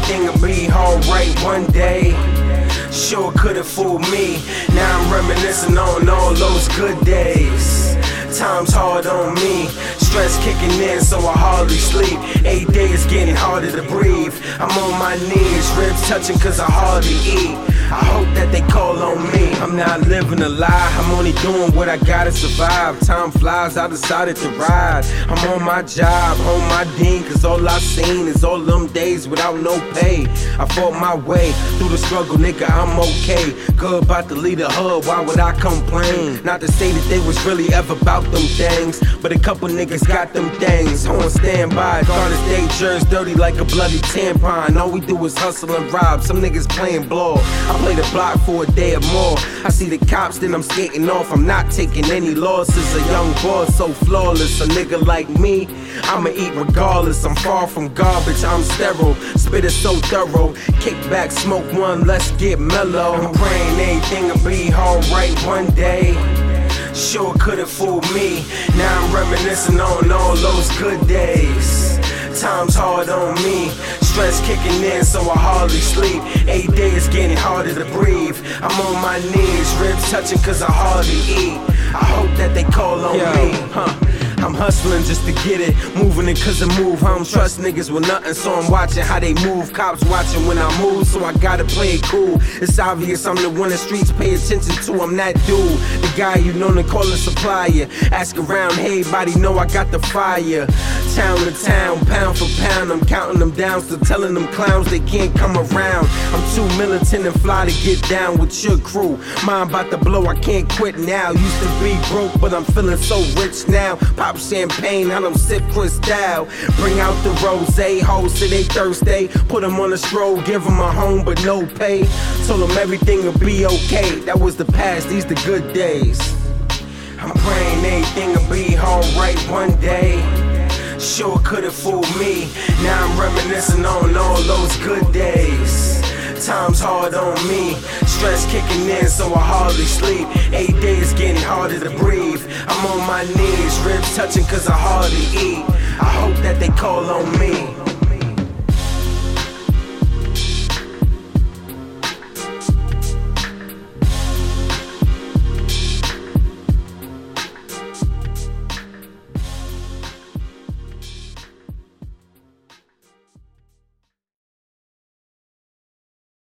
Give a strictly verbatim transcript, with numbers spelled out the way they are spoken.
everything would be alright one day. Sure could've fooled me. Now I'm reminiscing on all those good days. Time's hard on me, stress kicking in so I hardly sleep. Eight days getting harder to breathe. I'm on my knees, ribs touching cause I hardly eat. I hope that they call on me. I'm not living a lie, I'm only doing what I gotta survive. Time flies, I decided to ride. I'm on my job, on my dean, cause all I seen is all them days without no pay. I fought my way through the struggle, nigga, I'm okay. Good about to lead the hood, why would I complain? Not to say that they was really ever about them things, but a couple niggas got them things. On standby, thought his day jerks dirty like a bloody tampon. All we do is hustle and rob, some niggas playing ball. I play the block for a day or more. I see the cops, then I'm skating off. I'm not taking any losses. A young boy so flawless, a nigga like me, I'ma eat regardless. I'm far from garbage, I'm sterile. Spit it so thorough. Kick back, smoke one, let's get mellow. I'm praying everything will be alright one day. Sure could've fooled me. Now I'm reminiscing on all those good days. Time's hard on me, stress kicking in so I hardly sleep. Eight days getting harder to breathe. I'm on my knees, ribs touching cause I hardly eat. I hope that they call on Yo, me. Huh. I'm hustling just to get it, moving it cause I move. I don't trust niggas with nothing, so I'm watching how they move. Cops watching when I move, so I gotta play it cool. It's obvious I'm the one the streets pay attention to. I'm that dude, the guy you know to call a supplier. Ask around, hey, everybody know I got the fire. Town to town, pound for pound, I'm counting them down, still telling them clowns they can't come around. I'm too militant and fly to get down with your crew. Mine about to blow, I can't quit now. Used to be broke, but I'm feeling so rich now. Pop champagne, I don't sip Cristal. Bring out the rosé, hoes say they thirsty. Put them on a stroll, give them a home but no pay. Told them everything will be okay. That was the past, these the good days. I'm praying everything will be alright one day. Sure could've fooled me. Now I'm reminiscing on all those good days. Time's hard on me, stress kicking in so I hardly sleep. Eight days getting harder to breathe. I'm on my knees, ribs touching cause I hardly eat. I hope that they call on me.